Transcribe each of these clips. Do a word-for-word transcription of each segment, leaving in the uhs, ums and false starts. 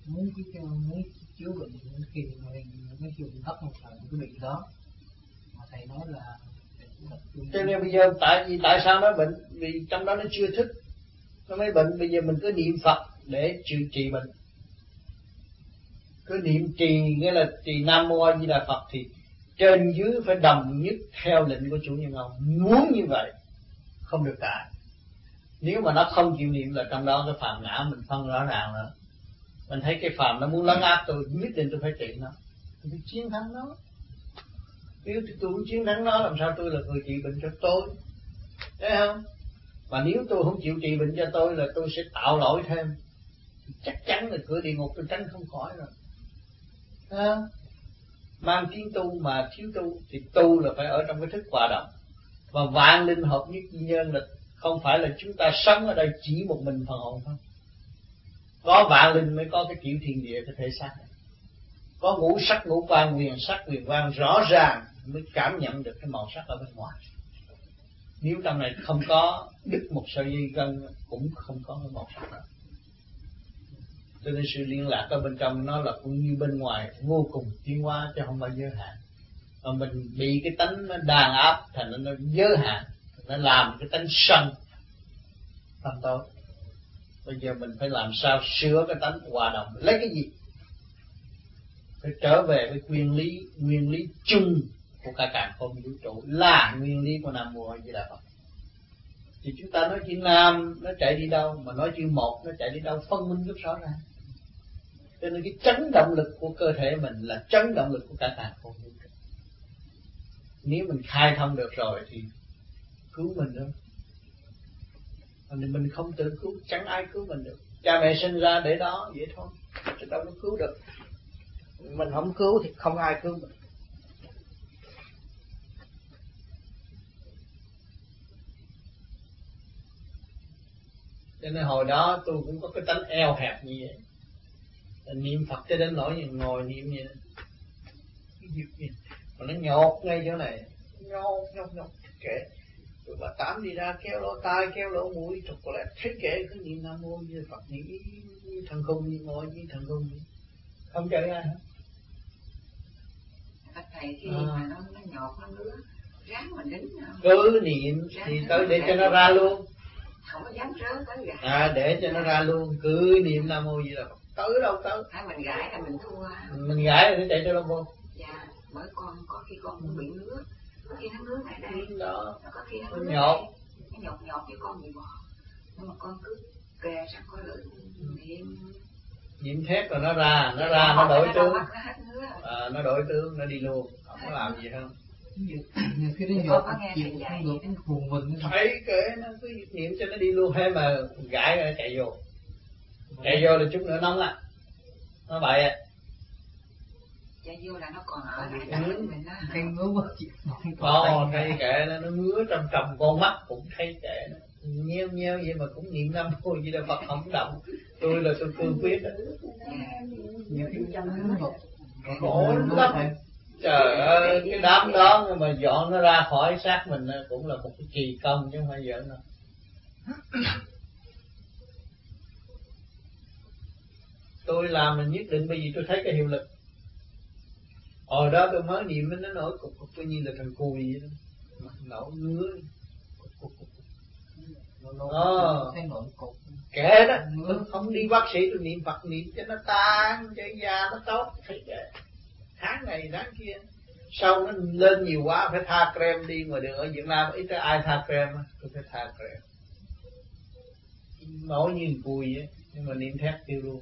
muốn cái muốn chữa bệnh khi mà nó chữa bệnh thấp một thời cái bệnh đó mà thầy nói là cho nên bây giờ tại vì tại sao nó bệnh, vì trong đó nó chưa thức nó mới bệnh. Bây giờ mình cứ niệm Phật để trị trị bệnh, cứ niệm trì nghĩa là trì Nam Mô A Di Đà Phật thì trên dưới phải đồng nhất theo lệnh của chủ nhân ông, muốn như vậy không được cãi. Nếu mà nó không chịu niệm là trong đó cái phàm ngã mình phân rõ ràng rồi. Mình thấy cái phàm nó muốn lấn áp tôi, nhất định tôi phải trị nó, tôi phải chiến thắng nó. Nếu tôi muốn chiến thắng nó, làm sao tôi là người trị bệnh cho tôi, thấy không? Mà nếu tôi không chịu trị bệnh cho tôi là tôi sẽ tạo lỗi thêm, chắc chắn là cửa địa ngục tôi tránh không khỏi rồi. À, mang tiếng tu mà thiếu tu thì tu là phải ở trong cái thức hòa đồng. Và vạn linh hợp nhất chi nhân là không phải là chúng ta sống ở đây chỉ một mình phần hồn thôi. Có vạn linh mới có cái kiểu thiên địa, cái thể xác này. Có ngũ sắc ngũ quan, huyền sắc huyền quan rõ ràng mới cảm nhận được cái màu sắc ở bên ngoài. Nếu trong này không có đứt một sợi dây gân cũng không có cái màu sắc đó. Cho nên sự liên lạc ở bên trong nó là cũng như bên ngoài, vô cùng tiến hóa chứ không phải giới hạn. Mà mình bị cái tánh nó đàn áp thành nó giới hạn, nó làm cái tánh sân tâm tối. Bây giờ mình phải làm sao sửa cái tánh hòa đồng. Lấy cái gì? Phải trở về với nguyên lý, nguyên lý chung của cả càn khôn vũ trụ là nguyên lý của Nam Mô A Di Đà Phật. Thì chúng ta nói chữ Nam nó chạy đi đâu, mà nói chữ một nó chạy đi đâu, phân minh rất rõ ràng. Cho nên cái chấn động lực của cơ thể mình là chấn động lực của cả càn khôn vũ trụ. Nếu mình khai thông được rồi thì cứu mình nữa. Còn mình không tự cứu, chẳng ai cứu mình được. Cha mẹ sinh ra để đó vậy thôi, chứ đâu có cứu được. Mình không cứu thì không ai cứu mình. Cho nên hồi đó tôi cũng có cái tánh eo hẹp như vậy. Niệm Phật cho đến nỗi như ngồi niệm vậy đó. Mà nó nhột ngay chỗ này, nhột nhột nhột kệ. Rồi bà Tám đi ra kéo lỗ tai, kéo lỗ mũi, thật có lẽ thấy kệ cứ niệm Nam Mô như Phật, niệm như thần khùng, như ngồi như thần khùng, không chơi ai hết. Các thầy khi à. mà nó, nó nhột, nó ngứa, ráng mình đứng không? Cứ niệm thì tới để cho nó ra luôn. Không có dám rớt tới gãi. À, để cho nó ra luôn, cứ niệm Nam Mô gì là tới đâu tới. Hay mình gãi là mình thua. Mình gãi là nó chạy tới đâu vô. Dạ, bởi con có khi con cũng bị ngứa, có khi nó ngứa tại đây, đó. Có khi nó ngứa nhột, nó nhột nhột với con bị bò, nhưng mà con cứ kề sang coi lưỡi niệm niệm thét rồi nó ra, nó ra nó đổi tướng, à, nó đổi tướng, nó đi luôn, không có làm gì hơn. Nhiều khi nó nhột chịu không được cái cuồng vần. Thấy kệ nó cứ niệm cho nó đi luôn, hay mà gãi nó chạy vô, chạy vô là chút nữa nóng á, nó bậy à. Chạy vô là nó còn ở lại đằng lưng mình á. Thấy ngứa quá chị. Ồ, thấy kệ nó, nó ngứa trong tròng con mắt cũng thấy kệ nó. Nheo nheo vậy mà cũng niệm Nam Mô gì đâu Phật không động. Tôi là tôi cương quyết đó. Nhiều khi chân nó ngột. Khổ lắm. Trời ơi, cái đám đó mà dọn nó ra khỏi xác mình cũng là một cái kỳ công chứ không phải giỡn đâu. Tôi làm mình nhất định bởi vì tôi thấy cái hiệu lực. Hồi đó tôi mới niệm nó nổi cục cục như là thằng cùi vậy đó. Mặt nổi ngứa. Cục cục cục. Ờ. Kệ đó, không đi bác sĩ tôi niệm Phật niệm cho nó tan, cho da nó tốt, thấy kệ. Tháng này tháng kia. Sau nó lên nhiều quá phải tha creme đi ngoài đường ở Việt Nam ít có ai tha creme, tôi phải tha creme. Nổi như cùi vậy, nhưng mà niệm thét tiêu luôn.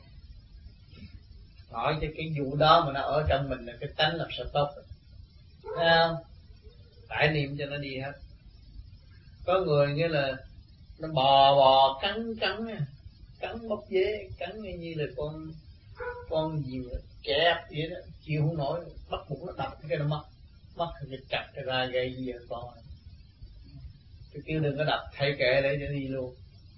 Hỏi cho cái vụ đó mà nó ở trong mình là cái tánh làm sao tốt. Thấy không? Tại niệm cho nó đi hết. Có người như là nó bò bò cắn cắn cắn bóc dế, cắn như là con con gì mà kẹp vậy đó, chịu không nổi, bắt buộc nó đập cái nó mất, mất thì chặt cái ra gây gì vậy con. Tôi kêu đừng có đập, thay kệ để cho đi luôn.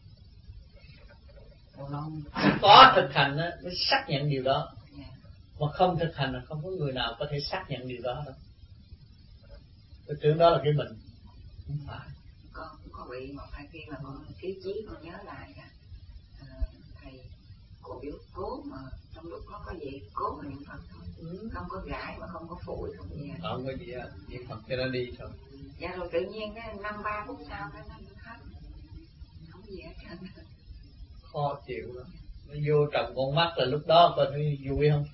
Có thực hành á mới xác nhận điều đó, mà không thực hành là không có người nào có thể xác nhận điều đó đâu. Tôi tưởng đó là cái mình, không phải. Con cũng có bị một hai khi mà con ký chí con nhớ lại à, thầy cô biểu cố mà trong lúc nó có vậy cố mà niệm Phật thôi, ừ. Không có gãi mà không có phủi không gì hết. Không có gì hết, niệm Phật cho nó đi thôi. Dạ rồi tự nhiên cái năm ba phút sau cái nó hết, không gì hết trơn. Khó chịu lắm. Nó vô trồng con mắt là lúc đó coi thấy vui không?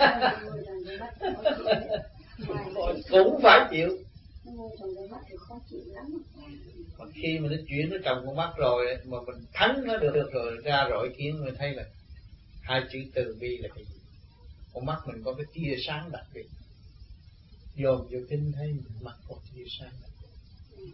Cũng phải chịu. Mà khi mà nó chuyển nó trồng con mắt rồi mà mình thắng nó được, được rồi ra rồi kiến mình thấy là hai chữ từ bi là cái gì? Con mắt mình có cái tia sáng đặc biệt. Dồn vô kinh thấy mặt có tia sáng đặc biệt.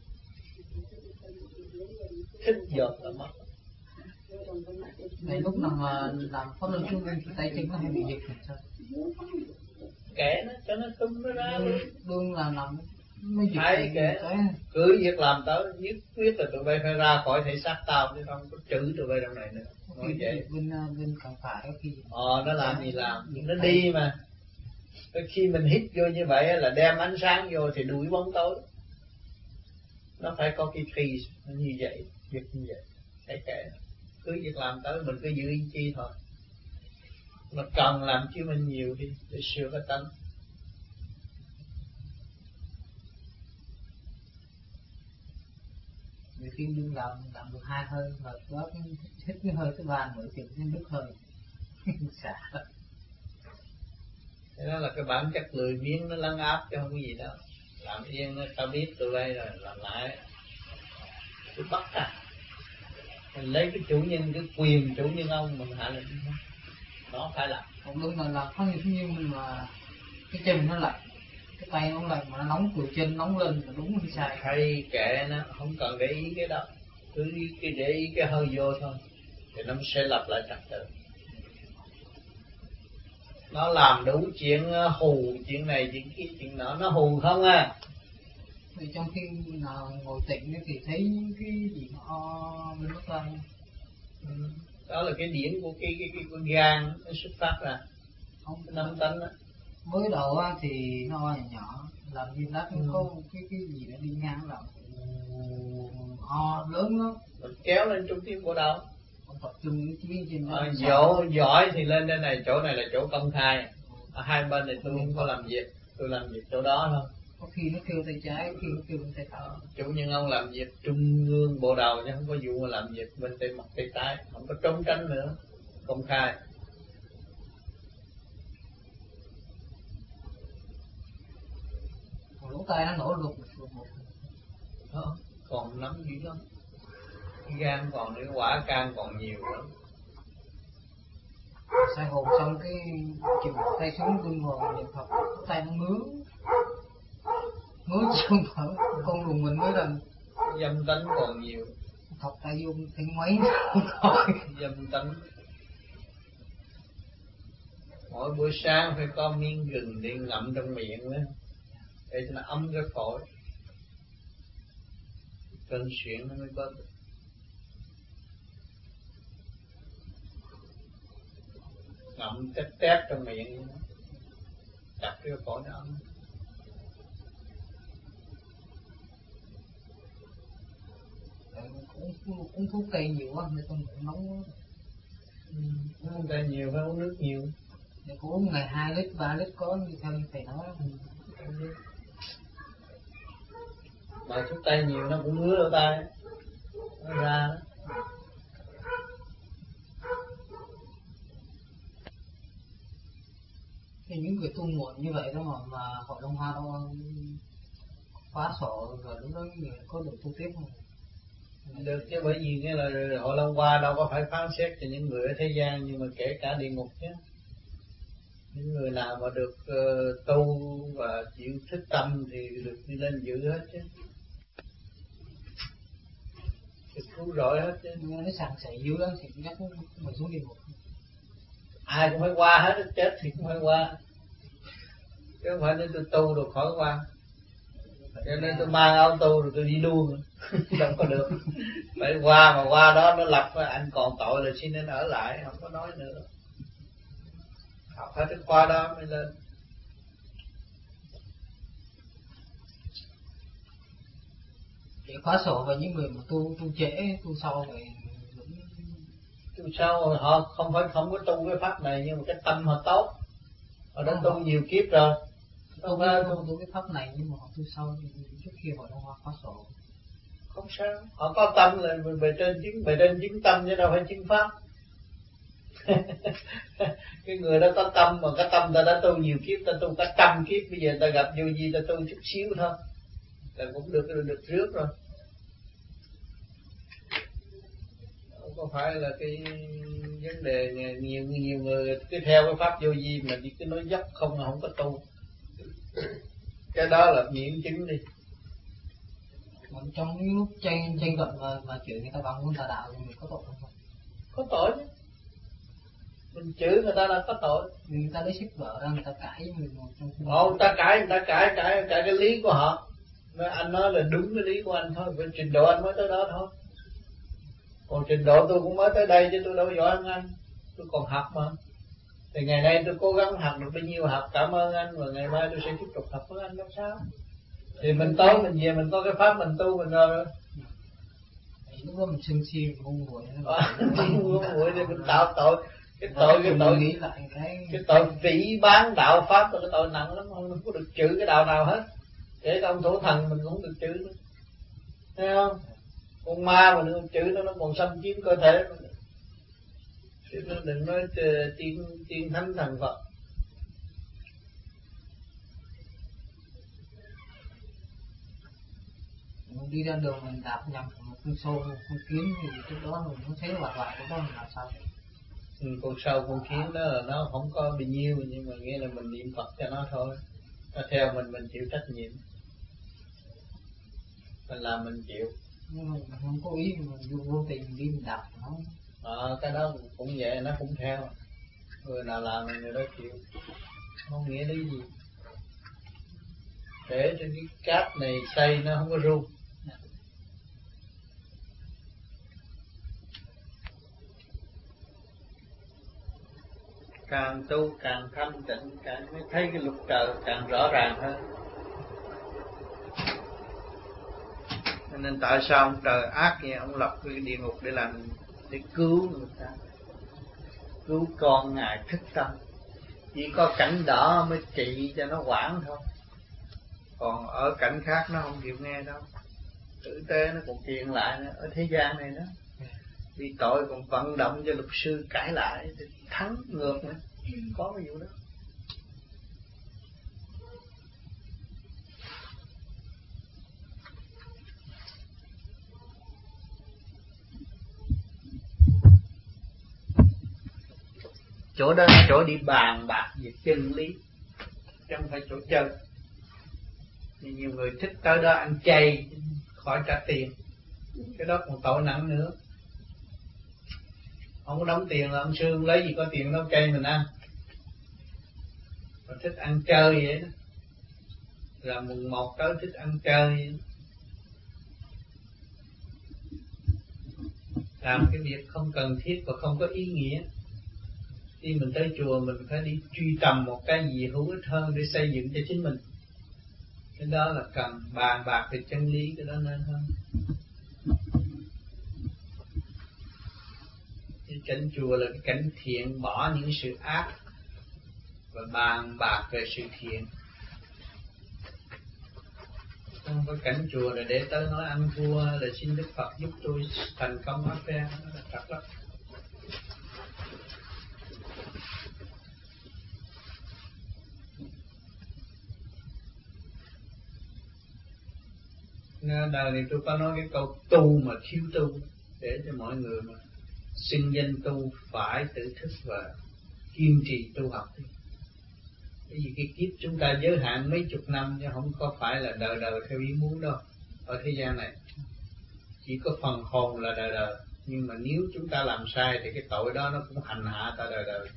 Thích dồn là mắt. Này lúc nào mà làm pháp luân trung bên tay chân nó hay bị dịch sao? Kệ nó cho nó tung nó ra luôn. Luôn là nằm mới dịch. Hay kệ. Cứ việc làm tới nhất quyết là tụi bay phải ra khỏi thể xác tao chứ không có chữ tụi bay trong này nữa. Nói vậy. Bên bên càng phải có khi. Ờ nó làm gì làm, nó đi mà. Khi mình hít vô như vậy là đem ánh sáng vô thì đuổi bóng tối. Nó phải có cái khi như vậy, việc như vậy. Phải kệ. Cứ việc làm tới mình cứ giữ ý chi thôi. Mà cần làm chứ mình nhiều đi để sửa cái tánh. Vì khi đương làm làm được hai hơi và có cái hết cái hơi thứ ba mới chịu cái nước hơi xả. Thế đó là cái bản chất lười biếng nó lấn áp chứ không có gì đâu. Làm yên nó ta biết tụi đây rồi làm lại. Tôi bắt à. Mình lấy cái chủ nhân, cái quyền chủ nhân ông mình hạ lệnh nó phải làm. Còn đúng là làm không như nhưng mà cái chân nó lạnh, cái tay nó lạnh mà nó nóng từ chân nóng lên là đúng hay sai? Hay kệ nó, không cần để ý cái đó, cứ cái để ý cái hơi vô thôi, thì nó sẽ lập lại trật tự. Nó làm đủ chuyện hù, chuyện này chuyện kia chuyện nọ, nó hù không à. Thì trong khi nào ngồi tịnh thì thấy cái gì nó bên mất lên. Ừ. Đó là cái điển của cái cái cái con gan nó xuất phát ra, không cái năm tánh đó. Mới đầu thì nó nhỏ nhỏ, làm như lát nó ừ. có cái cái gì nó đi ngang làm ho lớn lắm. Mình kéo lên trung tim của đâu? Không tập trung cái chí trên đó. À, giỏi giỏi thì lên đây này, chỗ này là chỗ công khai. Ở hai bên này tôi không có làm việc, tôi làm việc chỗ đó thôi. Có khi nó kêu tay trái, có khi nó kêu tay phải. Chủ nhân ông làm việc trung ương bộ đầu chứ không có vụ mà làm việc bên tay mặt tay trái, không có trốn tránh nữa, công khai. Còn lỗ tai nó nổ lục một đó, còn nắm dữ lắm. Cái gan còn nữa, quả can còn nhiều lắm. Sai hồn xong cái chịu tay xuống quân vào niệm Phật, tay nó ngứa ngứa không phải con luồng mình mới lần dâm tánh còn nhiều. Thọc tay vô thấy mấy thôi. Dâm tánh. Mỗi buổi sáng phải có miếng gừng để ngậm trong miệng nữa, để cho nó ấm cái phổi, cơn suyễn nó mới có. Ngậm tép tép trong miệng, đặt cái phổi nó ấm. Cũng uống thuốc tây nhiều quá nên con cũng nóng quá. Ừ, uống tây nhiều phải uống nước nhiều. Để cũng uống ngày hai lít ba lít có như theo như thầy nói. Ừ. Mà thuốc tây nhiều nó cũng ngứa lỗ tai, nó ra đó. Thì những người tu muộn như vậy đó mà mà hội Long Hoa đâu khóa sổ rồi lúc đó người có được tu tiếp không? Được chứ, bởi vì cái là Hội Long Hoa đâu có phải phán xét cho những người ở thế gian, nhưng mà kể cả địa ngục chứ. Những người nào mà được uh, tu và chịu thức tâm thì được đi lên giữ hết chứ. Được cứu rỗi hết chứ. Nó sẵn sảy dữ lắm thì nhắc mình xuống địa ngục. Ai cũng phải qua hết, chết thì cũng phải qua. Chứ không phải nên tôi tu được khỏi qua. Cho nên tôi mang áo tu rồi tôi đi luôn. Đâu có được. Phải qua mà qua đó nó lập anh còn tội là xin nên ở lại, không có nói nữa. Học hết cái khoa đó mới lên. Để khóa sổ và những người mà tu tu trễ, tu sau vậy. Sao họ không phải không có tu cái pháp này, nhưng mà cái tâm họ tốt, họ đã tu nhiều kiếp rồi. Không phải tu tu cái pháp này, nhưng mà họ tu sâu trước kia họ đâu có sổ. Không sao, họ có tâm là bề trên chứng, bề trên chứng tâm chứ đâu phải chứng pháp. Cái người đó có tâm, mà cái tâm ta đã tu nhiều kiếp, ta tu cả trăm kiếp, bây giờ ta gặp vô vi ta tu chút xíu thôi là cũng được được, được rước rồi. Không có phải là cái vấn đề nhiều nhiều người cứ theo cái pháp vô vi mà chỉ cứ nói dốc không là không có tu. Cái đó là nhiễm chứng đi. Còn trong cái lúc tranh tranh luận và và chửi người ta bằng ngôn tà đạo thì mình có tội không? Có tội chứ. Mình chửi người ta là có tội. Người ta lấy sách vở ra người ta cãi với mình trong khi Ồ, người ta cãi, người ta cãi, cãi, cãi cái lý của họ. Nói anh nói là đúng cái lý của anh thôi, với trình độ anh mới tới đó thôi. Còn trình độ tôi cũng mới tới đây chứ tôi đâu giỏi hơn anh. Tôi còn học mà. Thì ngày nay tôi cố gắng học được bao nhiêu học, cảm ơn anh, và ngày mai tôi sẽ tiếp tục học với anh, đâu sao. Thì mình tối mình về mình có cái pháp mình tu mình rồi. Lúc đó mình sân si mình ngu muội ngu muội thì mình tạo tội. Cái tội cái tội nghĩ lại cái cái tội phỉ bán đạo pháp là cái tội nặng lắm, không có được chữ cái đạo nào hết. Để cho ông thủ thần mình cũng không được chữ nữa. Thấy không? Con ma mà nó chữ nó nó còn xâm chiếm cơ thể mình. Chứ nó đừng nói tiên tiên thánh thần Phật. Mình đi ra đường mình đạp nhầm một con sâu, một con kiến thì trước đó mình cũng thấy hoạt hoại của nó mình làm sao? Ừ, con sâu con kiến đó là nó không có bao nhiêu, nhưng mà nghĩa là mình niệm Phật cho nó thôi. Nó theo mình mình chịu trách nhiệm. Mình làm mình chịu. Nhưng mà mình không có ý, mình vô tình mình đi mình đạp nó. À, cái đó cũng vậy, nó cũng theo. Người nào làm thì người đó chịu. Không nghĩa lý gì. Để cho cái cát này xây nó không có rung. Càng tu càng thanh tịnh, càng mới thấy cái luật trời càng rõ ràng hơn. Nên tại sao ông trời ác vậy, ông lập cái địa ngục để làm, để cứu người ta, cứu con ngài thức tâm. Chỉ có cảnh đỏ mới trị cho nó quản thôi, còn ở cảnh khác nó không chịu nghe đâu. Tử tế nó còn truyền lại nữa, ở thế gian này đó. Vì tội còn vận động cho luật sư cãi lại thì thắng ngược nữa. Có cái vụ đó. Chỗ đó là chỗ đi bàn bạc về chân lý, chứ không phải chỗ chơi. Nhưng nhiều người thích tới đó ăn chay khỏi trả tiền, cái đó còn tội nặng nữa. Không có đóng tiền là ông sư không lấy gì có tiền nấu chay mình ăn. Mà thích ăn chơi vậy đó. Là mùng một tới thích ăn chơi vậy. Làm cái việc không cần thiết và không có ý nghĩa. Khi mình tới chùa mình phải đi truy tầm một cái gì hữu ích hơn để xây dựng cho chính mình. Cái đó là cần bàn bạc về chân lý, cái đó nên hơn. Cái cảnh chùa là cái cảnh thiện, bỏ những sự ác và bàn bạc về sự thiện. Không có cảnh chùa là để tới nói ăn thua là xin Đức Phật giúp tôi thành công áp phe, đó là thật lắm. Đời này tôi có nói cái câu tu mà thiếu tu, để cho mọi người mà xưng danh tu phải tự thức và kiên trì tu học đi. Bởi vì cái kiếp chúng ta giới hạn mấy chục năm, chứ không có phải là đời đời theo ý muốn đâu. Ở thế gian này chỉ có phần hồn là đời đời, nhưng mà nếu chúng ta làm sai thì cái tội đó nó cũng hành hạ ta đời đời.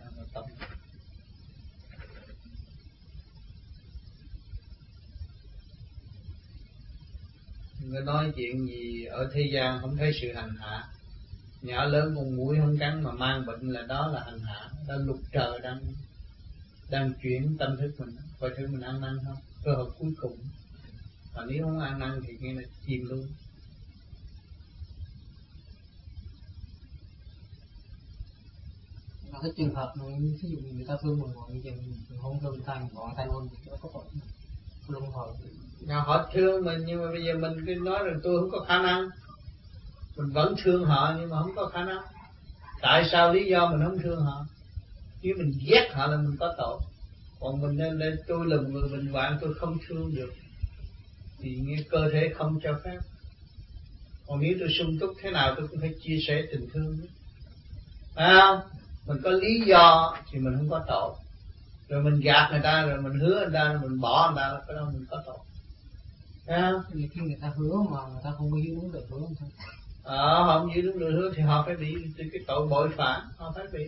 Người nói chuyện gì ở thế gian không thấy sự hành hạ. Nhỏ lớn con mũi không cắn mà mang bệnh là đó là hành hạ. Đó luật trời đang đang chuyển tâm thức mình, coi thử mình ăn năn không, cơ hội cuối cùng. Mà nếu không ăn năn thì nghe là chìm luôn. Nó cái trường hợp mình ví dụ người ta thương mình còn bây giờ mình không thương người ta mình còn thay luôn thì nó có tội luân hồi. Nào họ thương mình nhưng mà bây giờ mình cứ nói rằng tôi không có khả năng, mình vẫn thương họ nhưng mà không có khả năng. Tại sao lý do mình không thương họ? Nếu mình ghét họ là mình có tội. Còn mình nên để tôi là một người bình hoạn, tôi không thương được thì nghe cơ thể không cho phép. Còn nếu tôi sung túc thế nào tôi cũng phải chia sẻ tình thương. Phải không? Mình có lý do thì mình không có tội. Rồi mình gạt người ta, rồi mình hứa người ta, rồi mình bỏ người ta, cái đó mình có tội. Phải không? Vì khi người ta hứa mà người ta không có giữ đúng lời hứa không thôi. Ờ, họ không giữ đúng lời hứa thì họ phải bị cái tội bội phản, họ phải bị.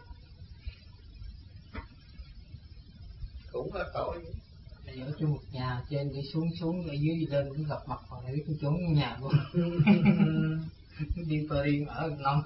Cũng có tội. Ở chung một nhà, trên đi xuống xuống, ở dưới đi lên cũng gặp mặt, họ biết cũng trốn nhà luôn. Đi qua đi ở lòng.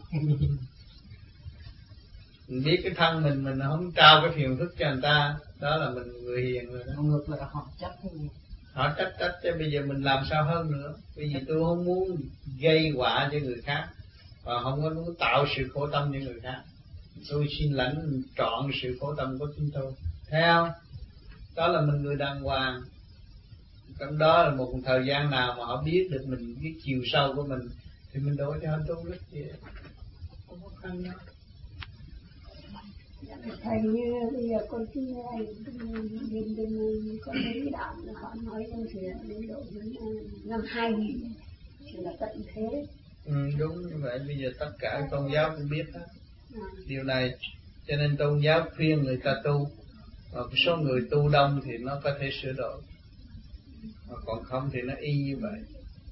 Mình biết cái thân mình, mình không trao cái phiền phức cho người ta, đó là mình người hiền rồi đó. Ngược lại họ trách. Họ trách trách chứ bây giờ mình làm sao hơn nữa. Bởi vì tôi không muốn gây họa cho người khác, và không có muốn tạo sự khổ tâm cho người khác. Tôi xin lãnh trọn sự khổ tâm của chúng tôi. Thấy không? Đó là mình người đàng hoàng. Trong đó là một thời gian nào mà họ biết được mình, biết chiều sâu của mình, thì mình đổi cho họ tu rất dễ. Không có khăn đâu. Thầy như bây giờ con cứ nghe bên bên con thấy đạo họ nói rằng thì đến độ năm hai nghìn thì là tận thế. Ừ, đúng như vậy. Bây giờ tất cả tôn giáo cũng biết đó. À. Điều này cho nên tôn giáo khuyên người ta tu, và số người tu đông thì nó có thể sửa đổi, mà còn không thì nó y như vậy.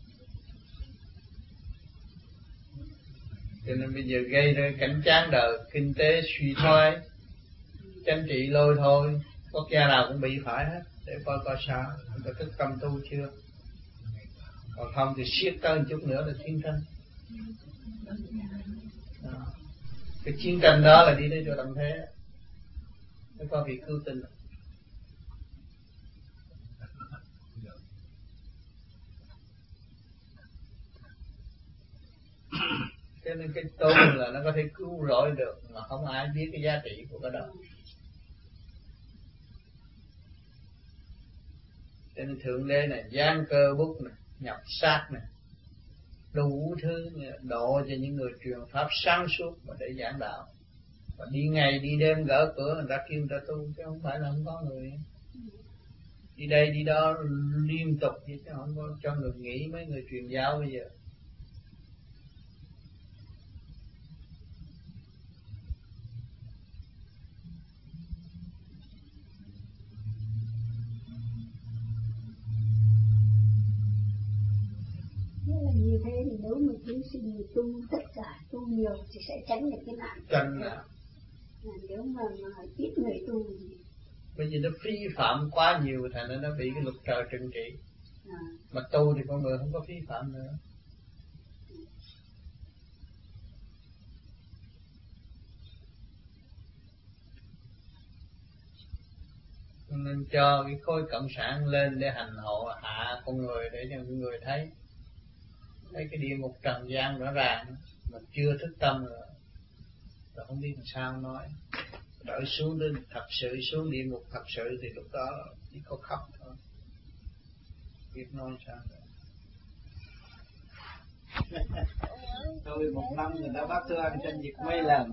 Cho nên bây giờ gây ra cảnh chán đời, kinh tế suy thoái, chính trị lôi thôi, quốc gia nào cũng bị phải hết. Để coi coi sao, người ta thức tâm tu chưa. Còn không thì siết tới một chút nữa là chiến tranh. Đó. Cái chiến tranh đó là đi đến chỗ tận thế. Nó có việc cứu tinh. Cho nên cái tu là nó có thể cứu rỗi được, mà không ai biết cái giá trị của cái đó. Cho nên Thượng Đế này giang cơ bút này, nhập sát này, đủ thứ độ cho những người truyền pháp sáng suốt mà để giảng đạo. Và đi ngày đi đêm gỡ cửa người ta kêu người ta tu, chứ không phải là không có người. Đi đây đi đó liên tục vậy, chứ không có cho người nghỉ. Mấy người truyền giáo bây giờ như thế thì nếu mà chúng sinh người tu tất cả tu nhiều thì sẽ tránh được cái nạn. tránh nào. Nếu mà, mà ít người tu thì... Bởi vì nó phí phạm quá nhiều, thành nên nó bị cái luật trời trừng trị. À. Mà tu thì con người không có phí phạm nữa. Nên cho cái khối cộng sản lên để hành hộ hạ con người, để cho con người thấy thấy cái địa ngục trần gian rõ ràng. Mình chưa thức tâm rồi, rồi không biết làm sao nói. Đợi xuống đến thật sự, xuống địa ngục thật sự thì lúc đó chỉ có khóc thôi. Biết nói sao rồi. Tôi một năm người ta bắt tôi ăn tranh Việt mấy lần.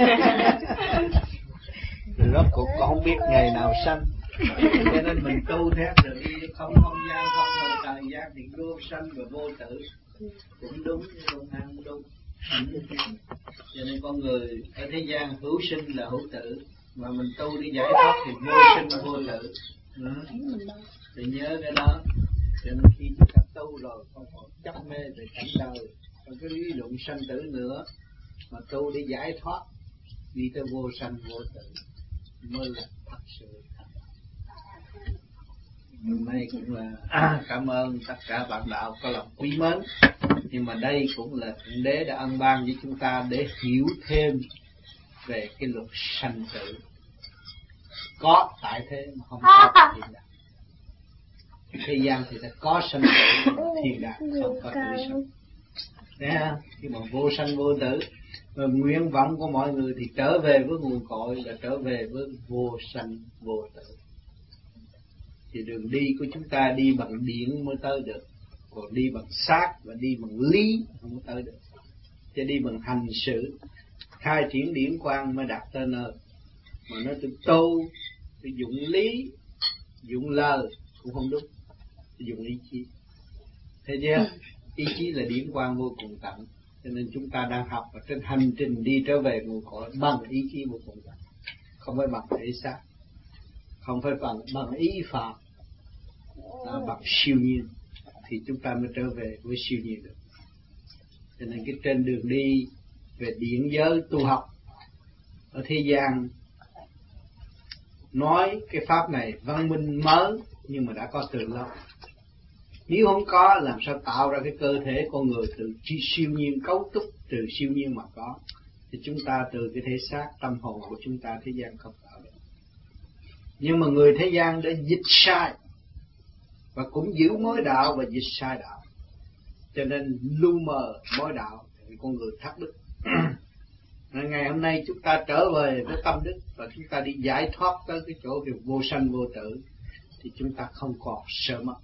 Rồi rốt cuộc con không biết ngày nào sanh. Cho nên mình tu theo rồi đi không không gian, không thời thời gian thì vô sanh và vô tử. Cũng đúng, không ăn đúng. Cho nên con người ở thế gian hữu sinh là hữu tử, mà mình tu đi giải thoát thì vô sinh vô tử. Ừ. Thì nhớ cái đó. Cho nên khi chúng ta tu rồi không còn chấp mê về cảnh đời, không có lý luận sanh tử nữa, mà tu đi giải thoát, đi tới vô sanh vô tử mới là thật sự. Hôm nay cũng là à, cảm ơn tất cả bạn đạo có lòng quý mến. Nhưng mà đây cũng là Thượng Đế đã ân ban với chúng ta để hiểu thêm về cái luật sanh tử. Có tại thế mà không có thiên đàng. Thế gian thì sẽ có sanh tử, thiên đàng không có tử sanh. Thấy không? Khi mà vô sanh vô tử Và nguyện vọng của mọi người thì trở về với nguồn cội là trở về với vô sanh vô tử. Thì đường đi của chúng ta đi bằng điện mới tới được, còn đi bằng xác và đi bằng lý không tới được. Chứ đi bằng hành sự khai triển điển quang mới đạt tới nơi. Mà nói tôi tu, tôi dụng lý, dụng lời cũng không đúng, tôi dùng ý chí. Thấy chưa? Ý chí là điển quang vô cùng tận. Cho nên chúng ta đang học ở trên hành trình đi trở về nguồn cội bằng ý chí vô cùng tận, không phải bằng thể xác, không phải bằng bằng ý phạm, à, bằng siêu nhiên thì chúng ta mới trở về với siêu nhiên được. Cho nên cái trên đường đi về điển giới tu học ở thế gian nói cái pháp này văn minh mới nhưng mà đã có từ lâu. Nếu không có làm sao tạo ra cái cơ thể con người từ siêu nhiên cấu trúc, từ siêu nhiên mà có. Thì chúng ta từ cái thể xác tâm hồn của chúng ta thế gian không tạo được. Nhưng mà người thế gian đã dịch sai và cũng giữ mối đạo và dịch sai đạo, cho nên lu mờ mối đạo thì con người thất đức. Ngày hôm nay chúng ta trở về với tâm đức và chúng ta đi giải thoát tới cái chỗ điều vô sanh vô tử thì chúng ta không còn sợ mất.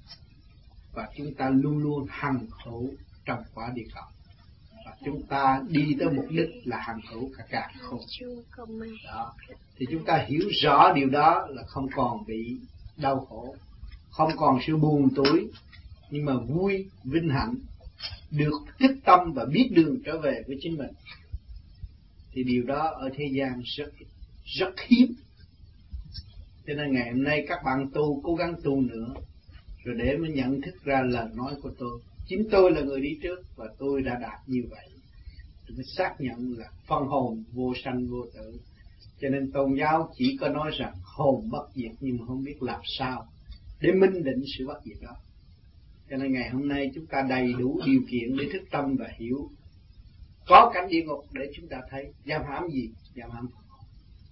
Và chúng ta luôn luôn hằng hữu trong quả địa cầu. Và chúng ta đi tới mục đích là hằng hữu cả cả không. Đó. Thì chúng ta hiểu rõ điều đó là không còn bị đau khổ, không còn sự buồn tủi, nhưng mà vui, vinh hạnh, được thức tâm và biết đường trở về với chính mình. Thì điều đó ở thế gian rất rất hiếm. Cho nên ngày hôm nay các bạn tu cố gắng tu nữa, rồi để mới nhận thức ra lời nói của tôi. Chính tôi là người đi trước và tôi đã đạt như vậy. Tôi mới xác nhận là phân hồn vô sanh vô tử. Cho nên tôn giáo chỉ có nói rằng hồn bất diệt, nhưng mà không biết làm sao để minh định sự bất diệt đó. Cho nên ngày hôm nay chúng ta đầy đủ điều kiện để thức tâm và hiểu. Có cảnh địa ngục để chúng ta thấy. Giam hãm gì? Giam hãm phần hồn.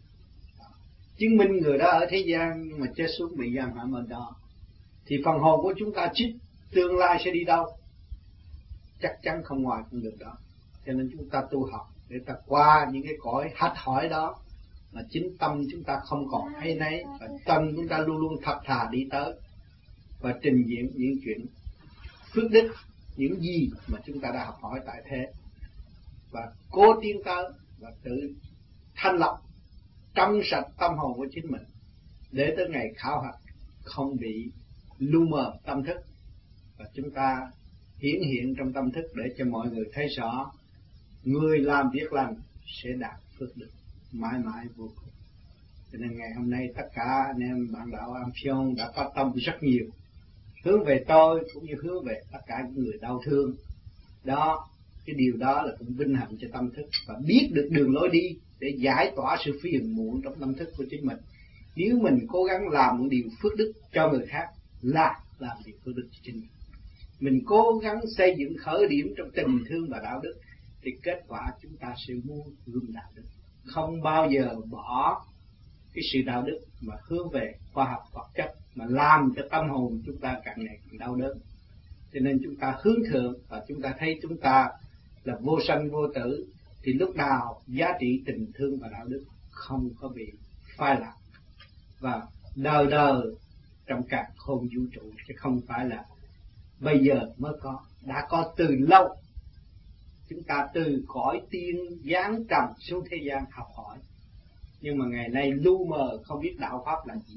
Chứng minh người đó ở thế gian nhưng mà chết xuống bị giam hãm ở đó. Thì phần hồn của chúng ta chính tương lai sẽ đi đâu? Chắc chắn không ngoài con đường đó. Cho nên chúng ta tu học để ta qua những cái cõi hắt hỏi đó, mà chính tâm chúng ta không còn hay nấy, và tâm chúng ta luôn luôn thật thà đi tới và trình diễn những chuyện phước đức, những gì mà chúng ta đã học hỏi tại thế, và cố tiến tới và tự thanh lọc trong sạch tâm hồn của chính mình để tới ngày khảo hạch không bị lu mờ tâm thức, và chúng ta hiển hiện trong tâm thức để cho mọi người thấy rõ người làm việc lành sẽ đạt phước đức mãi mãi vô cùng. Cho nên ngày hôm nay tất cả anh em bạn đạo Amphion đã có tâm rất nhiều, hướng về tôi cũng như hướng về tất cả những người đau thương. Đó, cái điều đó là cũng vinh hạnh cho tâm thức và biết được đường lối đi để giải tỏa sự phiền muộn trong tâm thức của chính mình. Nếu mình cố gắng làm một điều phước đức cho người khác là làm điều phước đức cho chính mình. Mình cố gắng xây dựng khởi điểm trong tình thương và đạo đức thì kết quả chúng ta sẽ muốn hướng đạo đức, không bao giờ bỏ cái sự đạo đức mà hướng về khoa học vật chất, mà làm cho tâm hồn chúng ta càng ngày càng đau đớn. Cho nên chúng ta hướng thượng và chúng ta thấy chúng ta là vô sanh vô tử, thì lúc nào giá trị tình thương và đạo đức không có bị phai lạc, và đời đời trong cả khôn vũ trụ, chứ không phải là bây giờ mới có, đã có từ lâu. Chúng ta từ cõi tiên giáng trần xuống thế gian học hỏi, nhưng mà ngày nay lu mờ không biết đạo pháp là gì.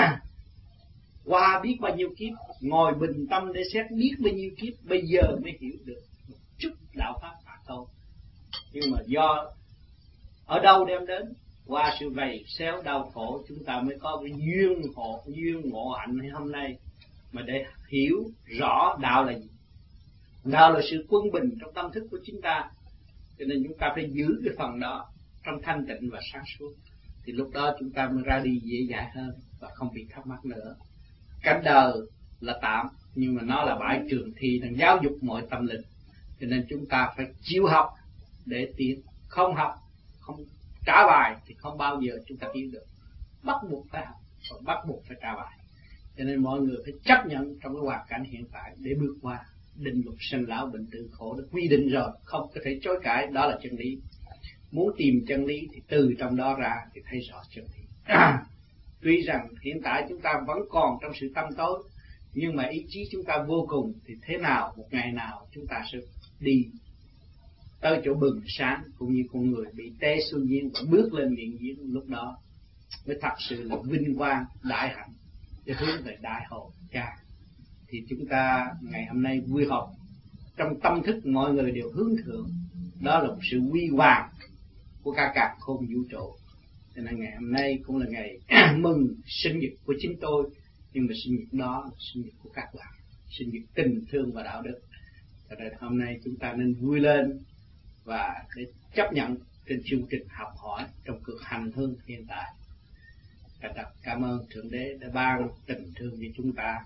Qua biết bao nhiêu kiếp, ngồi bình tâm để xét biết bao nhiêu kiếp, bây giờ mới hiểu được một chút đạo pháp mà thôi. Nhưng mà do ở đâu đem đến, qua sự vầy xéo đau khổ, chúng ta mới có cái duyên hộ, duyên ngộ hạnh hôm nay mà để hiểu rõ đạo là gì. Đạo là sự quân bình trong tâm thức của chúng ta, cho nên chúng ta phải giữ cái phần đó trong thanh tịnh và sáng suốt, thì lúc đó chúng ta mới ra đi dễ dãi hơn và không bị thắc mắc nữa. Cảnh đời là tạm, nhưng mà nó là bãi trường thi đang giáo dục mọi tâm linh, cho nên chúng ta phải chịu học để tiến. Không học, không trả bài thì không bao giờ chúng ta tiến được. Bắt buộc phải học và bắt buộc phải trả bài. Cho nên mọi người phải chấp nhận trong cái hoàn cảnh hiện tại để bước qua. định luật sinh lão bệnh tử khổ đã quy định rồi, không có thể chối cãi, đó là chân lý. Muốn tìm chân lý thì từ trong đó ra thì thấy rõ chân lý. Tuy rằng hiện tại chúng ta vẫn còn trong sự tăm tối, nhưng mà ý chí chúng ta vô cùng, thì thế nào một ngày nào chúng ta sẽ đi tới chỗ bừng sáng, cũng như con người bị té xuống giếng và bước lên miệng giếng, lúc đó mới thật sự là vinh quang đại hạnh để hướng về đại hội cha. Thì chúng ta ngày hôm nay vui học, trong tâm thức mọi người đều hướng thượng, đó là một sự huy hoàng của cả càn khôn vũ trụ. Cho nên ngày hôm nay cũng là ngày mừng sinh nhật của chính tôi, nhưng mà sinh nhật đó là sinh nhật của các bạn, sinh nhật tình thương và đạo đức. Cho nên hôm nay chúng ta nên vui lên và để chấp nhận trên chương trình học hỏi trong cuộc hành hương hiện tại. Cảm ơn Thượng Đế đã ban tình thương cho chúng ta.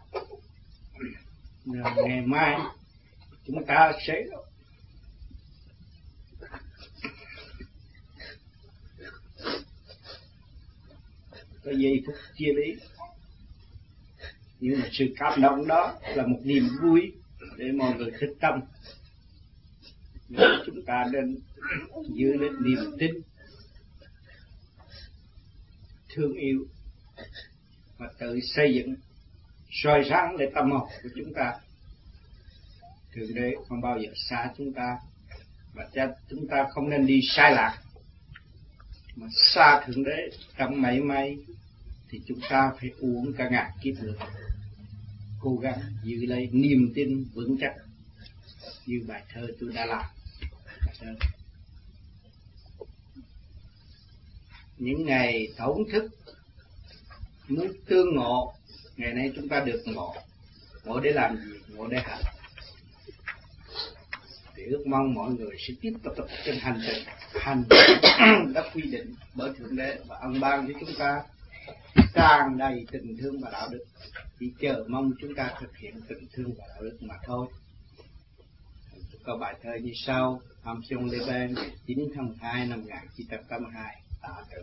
Ngày mai chúng ta sẽ có giây phút chia lý, nhưng mà sự cảm động đó là một niềm vui để mọi người thích tâm. Nên chúng ta nên giữ lấy niềm tin, thương yêu và tự xây dựng soi sáng để tâm hồn của chúng ta. Thượng Đế không bao giờ xa chúng ta, và chúng ta không nên đi sai lạc, mà xa Thượng Đế trong mảy may thì chúng ta phải uống cả ngàn kiếp nữa. Cố gắng giữ lấy niềm tin vững chắc như bài thơ tôi đã làm. Những ngày thổn thức muốn tương ngộ, ngày nay chúng ta được ngộ. Ngộ để làm gì? Ngộ để hành. Thì ước mong mọi người sẽ tiếp tục trên hành trình hành đã quy định bởi Thượng Đế và ân ban cho chúng ta tràn đầy tình thương và đạo đức. Chỉ chờ mong chúng ta thực hiện tình thương và đạo đức mà thôi. Có bài thơ như sau: Am Sion Lê Ben, chín tháng mười hai năm một nghìn chín trăm tám mươi hai. Tạ tự.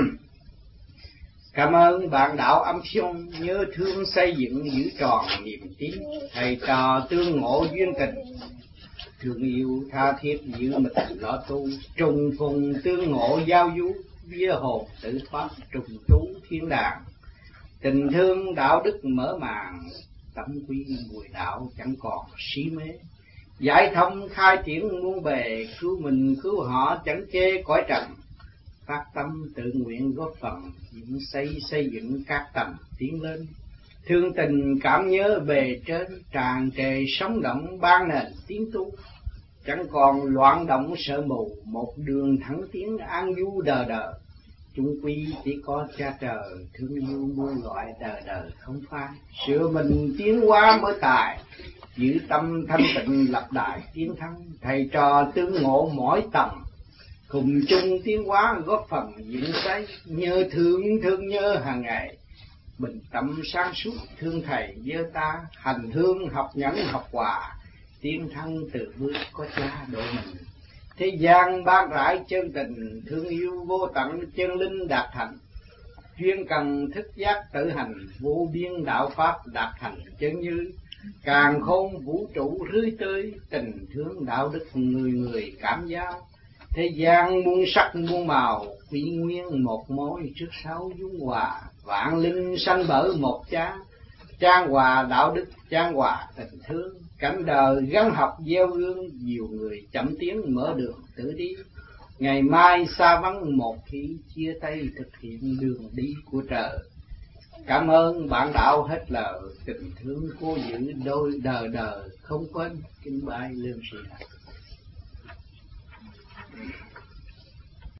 Cảm ơn bạn đạo Âm Sion nhớ thương xây dựng giữ tròn niềm tin, thầy trò tương ngộ duyên tình, thương yêu tha thiết giữ mịch lo tu, trùng phùng tương ngộ giao du, vía hồn tự thoát trùng tú thiên đàng. Tình thương đạo đức mở màn, tấm quy mùi đạo chẳng còn si mê, giải thông khai triển muôn bề, cứu mình cứu họ chẳng chê cõi trần. Phát tâm tự nguyện góp phần những xây xây dựng các tầng tiến lên, thương tình cảm nhớ bề trên, tràn trề sống động ban nền tiến tu, chẳng còn loạn động sợ mù, một đường thẳng tiến an du đời đời. Chung quy chỉ có cha trời, thương yêu muôn loại đời đời không phai, sửa mình tiến hóa mới tài, giữ tâm thanh tịnh lập đại tiến thắng. Thầy trò tương ngộ mỗi tầng, cùng chung tiến hóa góp phần dựng xây, nhớ thương thương nhớ hàng ngày, bình tâm sáng suốt thương thầy nhớ ta, hành hương học nhẫn học hòa, tiến thăng từ bước có cha độ mình. Thế gian ban rãi chân tình, thương yêu vô tận chân linh đạt thành, chuyên cần thức giác tự hành, vô biên đạo pháp đạt thành chân như. Càn khôn vũ trụ rưới tươi, tình thương đạo đức người người cảm giao. Thế gian muôn sắc muôn màu, quy nguyên một mối trước sau dung hòa, vạn linh sanh bởi một cha, trang hòa đạo đức trang hòa tình thương. Cảnh đời gắn học gieo gương, nhiều người chậm tiến mở đường tự đi, ngày mai xa vắng một khi chia tay thực hiện đường đi của trời. Cảm ơn bạn đạo hết lời, tình thương cô giữ đôi đời đời không quên. Kính bái Lương Sĩ.